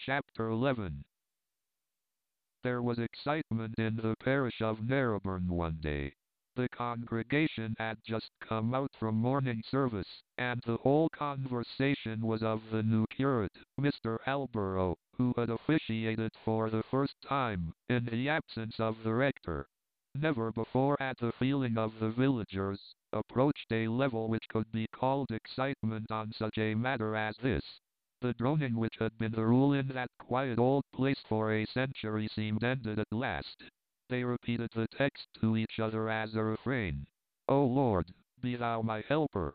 Chapter 11. There was excitement in the parish of Narrabeen one day. The congregation had just come out from morning service, and the whole conversation was of the new curate, Mr. Halborough, who had officiated for the first time, in the absence of the rector. Never before had the feeling of the villagers approached a level which could be called excitement on such a matter as this. The droning which had been the rule in that quiet old place for a century seemed ended at last. They repeated the text to each other as a refrain. O Lord, be thou my helper.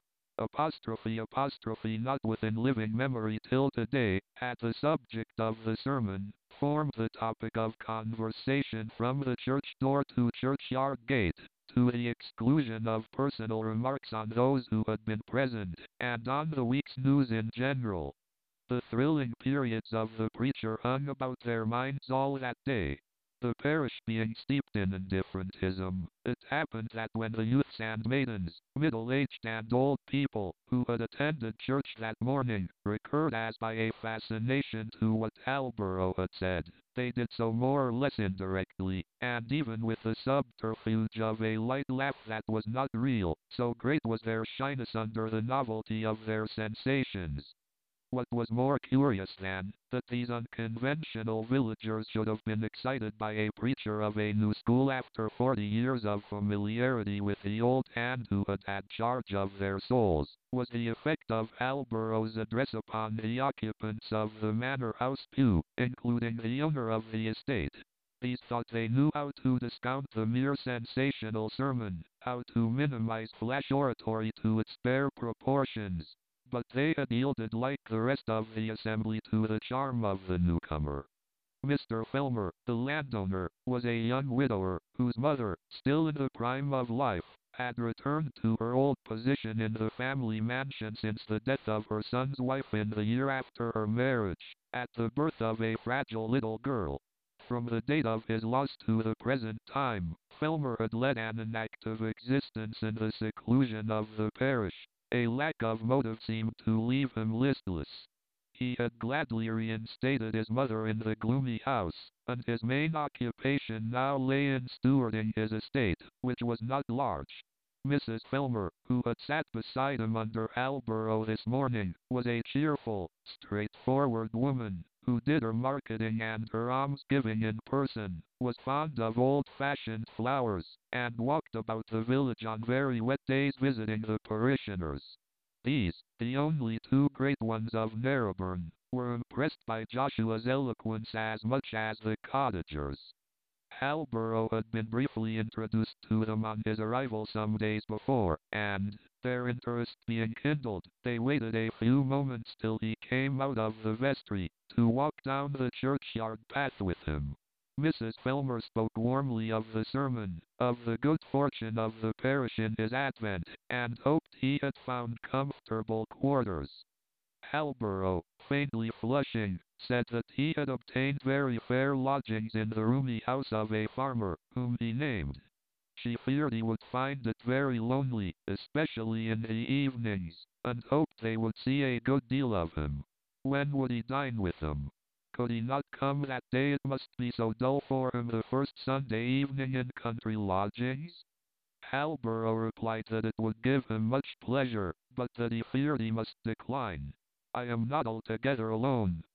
Not within living memory till today, had the subject of the sermon formed the topic of conversation from the church door to churchyard gate, to the exclusion of personal remarks on those who had been present, and on the week's news in general. The thrilling periods of the preacher hung about their minds all that day. The parish being steeped in indifferentism, it happened that when the youths and maidens, middle-aged and old people, who had attended church that morning, recurred as by a fascination to what Halborough had said, they did so more or less indirectly, and even with the subterfuge of a light laugh that was not real, so great was their shyness under the novelty of their sensations. What was more curious than that these unconventional villagers should have been excited by a preacher of a new school after 40 years of familiarity with the old hand who had had charge of their souls, was the effect of Halborough's address upon the occupants of the manor house pew, including the owner of the estate. These thought they knew how to discount the mere sensational sermon, how to minimize flash oratory to its bare proportions. But they had yielded like the rest of the assembly to the charm of the newcomer. Mr. Filmer, the landowner, was a young widower, whose mother, still in the prime of life, had returned to her old position in the family mansion since the death of her son's wife in the year after her marriage, at the birth of a fragile little girl. From the date of his loss to the present time, Filmer had led an inactive existence in the seclusion of the parish. A lack of motive seemed to leave him listless. He had gladly reinstated his mother in the gloomy house, and his main occupation now lay in stewarding his estate, which was not large. Mrs. Filmer, who had sat beside him under Halborough this morning, was a cheerful, straightforward woman, who did her marketing and her almsgiving in person, was fond of old-fashioned flowers, and walked about the village on very wet days visiting the parishioners. These, the only two great ones of Narrabeen, were impressed by Joshua's eloquence as much as the cottagers. Halborough had been briefly introduced to them on his arrival some days before, and, their interest being kindled, they waited a few moments till he came out of the vestry, to walk down the churchyard path with him. Mrs. Filmer spoke warmly of the sermon, of the good fortune of the parish in his advent, and hoped he had found comfortable quarters. Halborough, faintly flushing, said that he had obtained very fair lodgings in the roomy house of a farmer, whom he named. She feared he would find it very lonely, especially in the evenings, and hoped they would see a good deal of him. When would he dine with them? Could he not come that day? It must be so dull for him the first Sunday evening in country lodgings. Halborough replied that it would give him much pleasure, but that he feared he must decline. I am not altogether alone,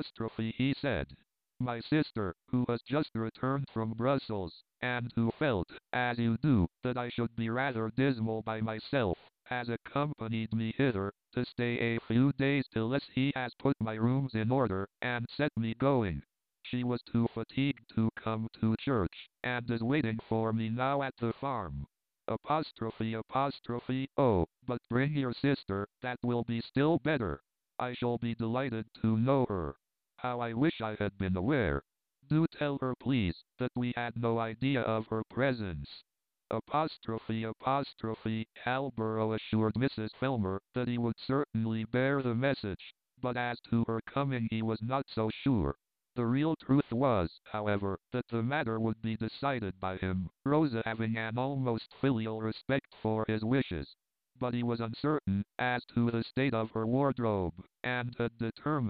he said. My sister, who has just returned from Brussels, and who felt, as you do, that I should be rather dismal by myself, has accompanied me hither, to stay a few days till he has put my rooms in order, and set me going. She was too fatigued to come to church, and is waiting for me now at the farm. Oh, but bring your sister, that will be still better. I shall be delighted to know her. How I wish I had been aware. Do tell her, please, that we had no idea of her presence. Halborough assured Mrs. Filmer that he would certainly bear the message, but as to her coming he was not so sure. The real truth was, however, that the matter would be decided by him, Rosa having an almost filial respect for his wishes. But he was uncertain as to the state of her wardrobe, and had determined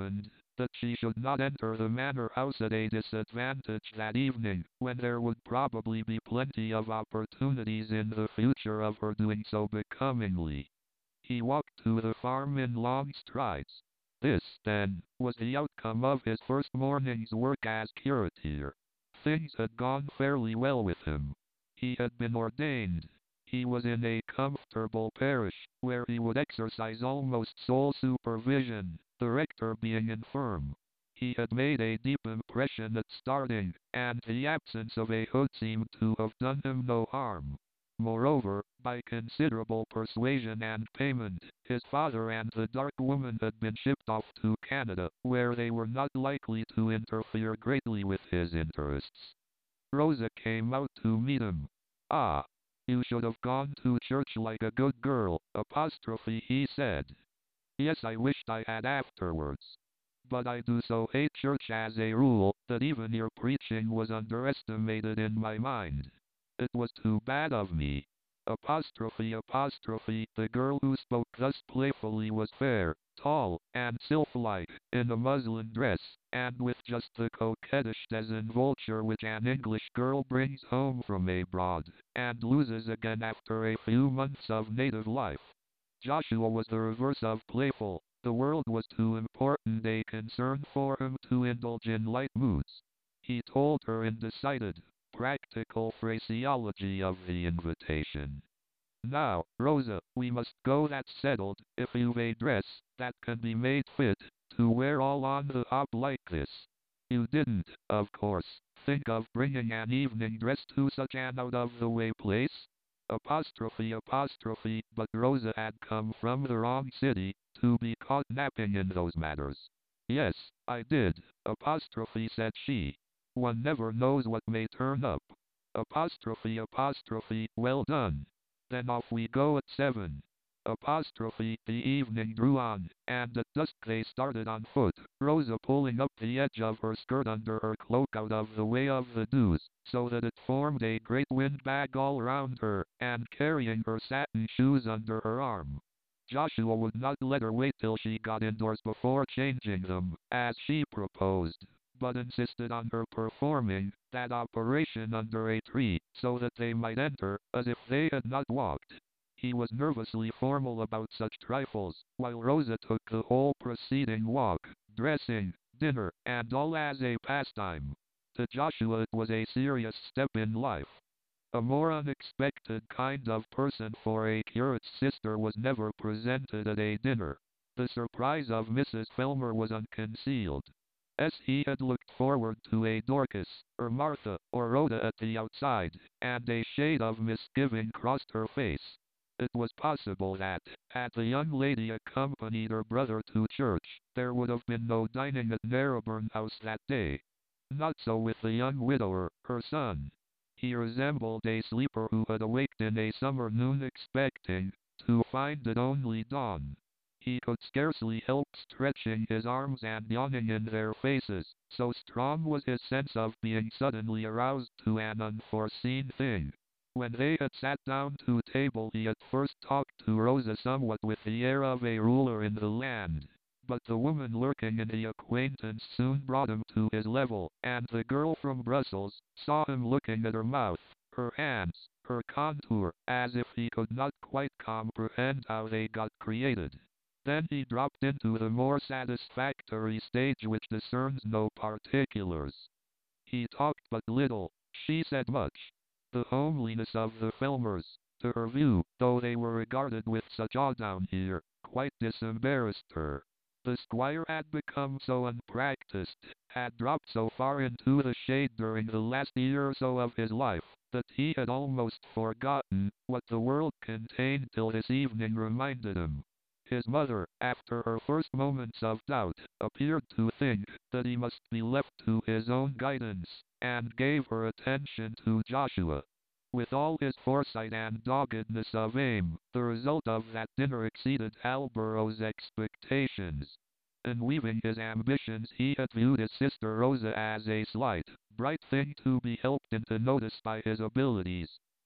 that she should not enter the manor house at a disadvantage that evening, when there would probably be plenty of opportunities in the future of her doing so becomingly. He walked to the farm in long strides. This, then, was the outcome of his first morning's work as curator. Things had gone fairly well with him. He had been ordained. He was in a comfortable parish, where he would exercise almost sole supervision, the rector being infirm. He had made a deep impression at starting, and the absence of a hood seemed to have done him no harm. Moreover, by considerable persuasion and payment, his father and the dark woman had been shipped off to Canada, where they were not likely to interfere greatly with his interests. Rosa came out to meet him. "Ah, you should have gone to church like a good girl, apostrophe," he said. "Yes, I wished I had afterwards. But I do so hate church as a rule, that even your preaching was underestimated in my mind. It was too bad of me." Apostrophe, apostrophe. The girl who spoke thus playfully was fair, tall, and sylph-like, in a muslin dress, and with just the coquettish desenvolture which an English girl brings home from abroad, and loses again after a few months of native life. Joshua was the reverse of playful. The world was too important a concern for him to indulge in light moods. He told her in decided, practical phraseology of the invitation. "Now, Rosa, we must go, that's settled. If you've a dress that can be made fit to wear all on the hop like this. You didn't, of course, think of bringing an evening dress to such an out-of-the-way place?" Apostrophe, apostrophe. But Rosa had come from the wrong city to be caught napping in those matters. "Yes, I did," apostrophe, said she. "One never knows what may turn up." Apostrophe, apostrophe. "Well done. Then off we go at 7. Apostrophe. The evening drew on, and at dusk they started on foot, Rosa pulling up the edge of her skirt under her cloak out of the way of the dews, so that it formed a great windbag all round her, and carrying her satin shoes under her arm. Joshua would not let her wait till she got indoors before changing them, as she proposed, but insisted on her performing that operation under a tree, so that they might enter, as if they had not walked. He was nervously formal about such trifles, while Rosa took the whole preceding walk, dressing, dinner, and all as a pastime. To Joshua it was a serious step in life. A more unexpected kind of person for a curate's sister was never presented at a dinner. The surprise of Mrs. Filmer was unconcealed. As he had looked forward to a Dorcas, or Martha, or Rhoda at the outside, and a shade of misgiving crossed her face. It was possible that, had the young lady accompanied her brother to church, there would have been no dining at Narrabeen House that day. Not so with the young widower, her son. He resembled a sleeper who had awaked in a summer noon expecting to find it only dawn. He could scarcely help stretching his arms and yawning in their faces, so strong was his sense of being suddenly aroused to an unforeseen thing. When they had sat down to table he at first talked to Rosa somewhat with the air of a ruler in the land. But the woman lurking in the acquaintance soon brought him to his level, and the girl from Brussels saw him looking at her mouth, her hands, her contour, as if he could not quite comprehend how they got created. Then he dropped into the more satisfactory stage which discerns no particulars. He talked but little, she said much. The homeliness of the Filmers, to her view, though they were regarded with such awe down here, quite disembarrassed her. The squire had become so unpracticed, had dropped so far into the shade during the last year or so of his life, that he had almost forgotten what the world contained till this evening reminded him. His mother, after her first moments of doubt, appeared to think that he must be left to his own guidance, and gave her attention to Joshua. With all his foresight and doggedness of aim, the result of that dinner exceeded Halborough's expectations. In weaving his ambitions he had viewed his sister Rosa as a slight, bright thing to be helped into notice by his abilities.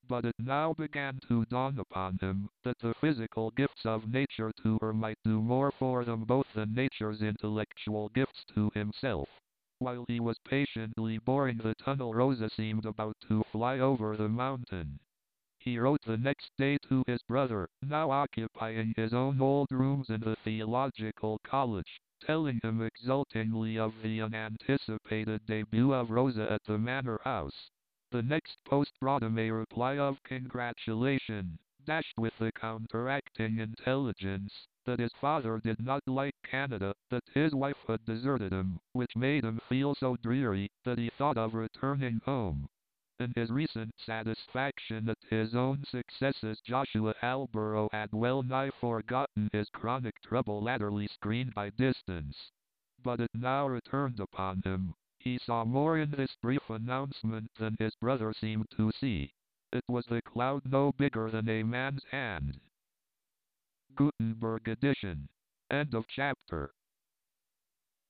But it now began to dawn upon him that the physical gifts of nature to her might do more for them both than nature's intellectual gifts to himself. While he was patiently boring the tunnel, Rosa seemed about to fly over the mountain. He wrote the next day to his brother, now occupying his own old rooms in the theological college, telling him exultingly of the unanticipated debut of Rosa at the manor house. The next post brought him a reply of congratulation, dashed with the counteracting intelligence that his father did not like Canada, that his wife had deserted him, which made him feel so dreary that he thought of returning home. In his recent satisfaction at his own successes, Joshua Alborough had well nigh forgotten his chronic trouble, latterly screened by distance. But it now returned upon him. He saw more in this brief announcement than his brother seemed to see. It was the cloud no bigger than a man's hand. Gutenberg edition. End of chapter.